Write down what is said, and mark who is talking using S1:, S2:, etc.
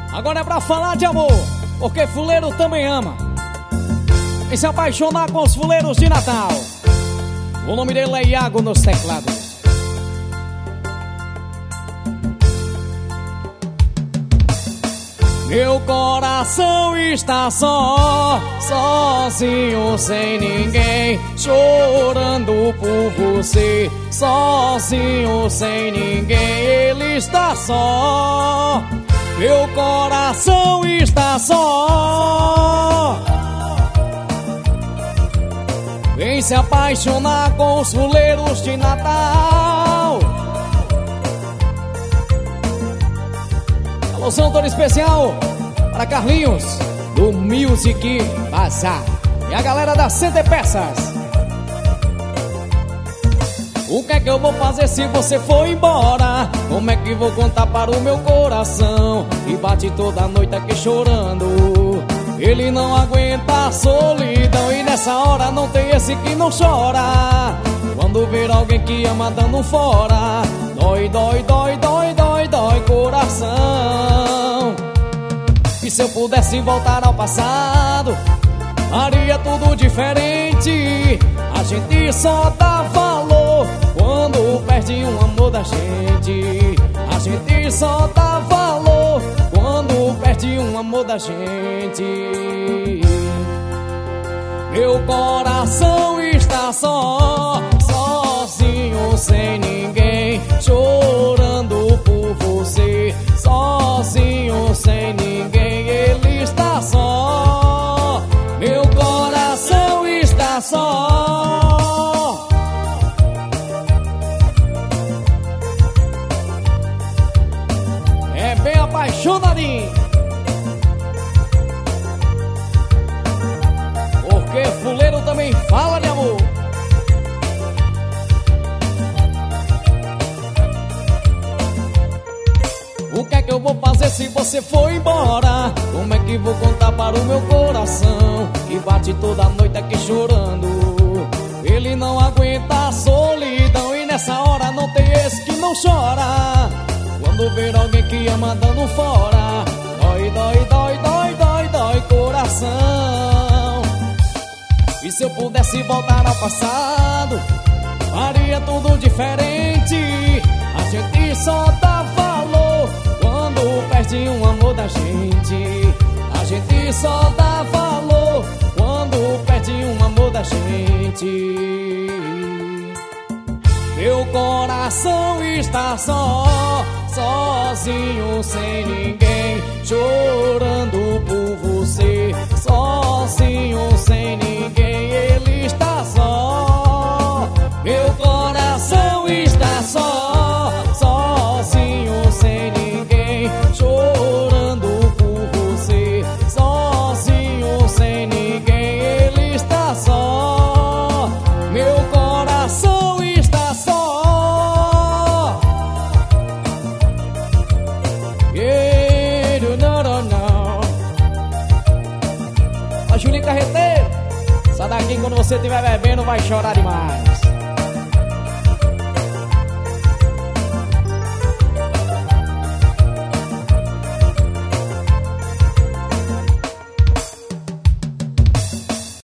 S1: Agora é pra falar de amor, porque fuleiro também ama. E se apaixonar com os fuleiros de Natal. O nome dele é Iago nos teclados. Meu coração está sozinho, sem ninguém, chorando por você. Sozinho, sem ninguém, ele está só. Meu coração está só. Vem se apaixonar com os fuleiros de Natal. Alôzão todo especial para Carlinhos do Music Bazar e a galera da CD Peças. O que é que eu vou fazer se você for embora? Como é que vou contar para o meu coração que bate toda noite aqui chorando? Ele não aguenta a solidão e nessa hora não tem esse que não chora. Quando ver alguém que ama dando um fora, dói, dói, dói, dói, dói, dói coração. E se eu pudesse voltar ao passado, faria tudo diferente. A gente só dá valor quando perde um amor da gente. A gente só dá valor quando perde um amor da gente. Meu coração está sozinho, sem ninguém, chorando por você. Sozinho, sem ninguém, ele está só. Meu coração está só. É bem apaixonadinho, porque fuleiro também fala de amor. O que é que eu vou fazer se você for embora? Como é que vou contar para o meu coração que bate toda noite aqui chorando? Ele não aguenta a solidão e nessa hora não tem esse que não chora. Quando ver alguém que ama dando fora, dói, dói, dói, dói, dói, dói coração. E se eu pudesse voltar ao passado, faria tudo diferente. A gente só dá valor quando perde um amor da gente. A gente só dá valor quando perde um amor da gente. Meu coração está sozinho, sem ninguém, chorando por você. Sozinho, sem ninguém, ele está só. Meu coração está sozinho, sem ninguém, chorando por você. Sozinho, sem ninguém, ele está só. Meu coração está só. Yeah, não, não, não. A Julinho Carreteiro, sai daqui, quando você estiver bebendo vai chorar demais.